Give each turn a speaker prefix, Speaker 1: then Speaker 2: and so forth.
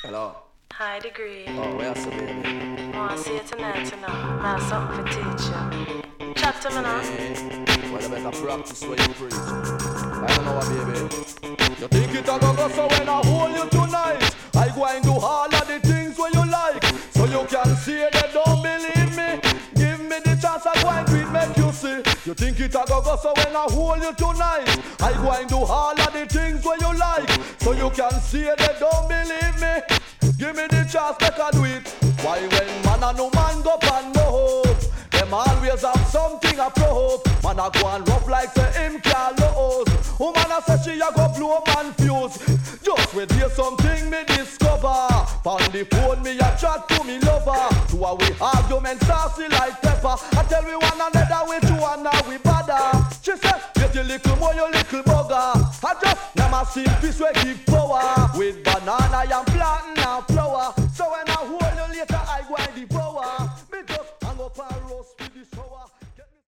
Speaker 1: Hello.
Speaker 2: High degree.
Speaker 1: Oh, where's the baby?
Speaker 2: Wanna see it tonight, you know. Now something to teach you. Chat to me now.
Speaker 1: Hey, well, you better practice what you preach. I don't know what, baby. You think it a go so when I hold you tonight, I go and do all of the things where you like. So you can see they don't believe me. Give me the chance, I go and do it, make you see. You think it a go so when I hold you tonight, I go and do all of the things where you like. So you can see they don't believe me. Give me the chance, make I do it. Why when man and no man go and no hope, them always have something a prove. Man a go and rough like say him can't lose. Woman a say she a go blow man fuse. Just wait hear something me discover. On the phone me a chat to me lover. To a we argument saucy like pepper. I tell we one another we two and now we bother. She say get your little boy your little bugger. I just never seen peace we give power. With banana I am planting now.